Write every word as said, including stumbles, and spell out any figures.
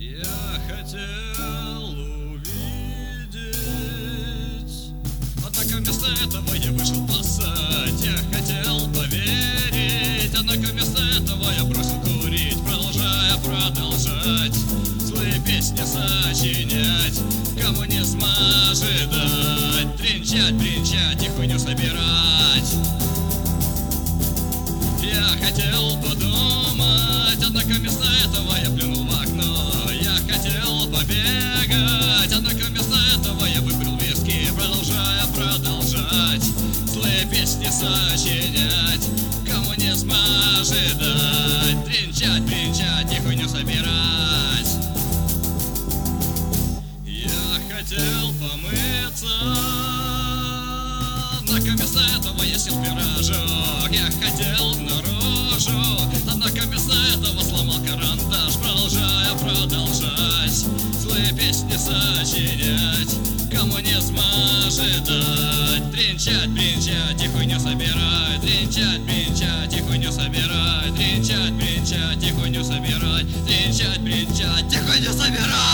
Я хотел увидеть, однако вместо этого я вышел пасать. Я хотел поверить, однако вместо этого я бросил курить, продолжая продолжать злые песни сочинять. Коммунизм ожидать, тринчать, бринчать и хуйню собирать. Я хотел подумать, однако вместо этого я плюнул в окно. Я хотел побегать, однако вместо этого я выбрал виски, продолжая продолжать злые песни сочинять. Коммунизм ожидать, тринчать, бринчать и хуйню собирать. Я хотел помыться, однако вместо этого я сел в пирожок. Я хотел наружу, однако вместо этого сломал карандаш, продолжая продолжать злые песни сочинять. Коммунизм ожидать, тринчать, бринчать и хуйню собирать. Тринчать, бринчать и хуйню собирать. Тринчать, бринчать и хуйню собирать. Тринчать, бринчать и хуйню собирать.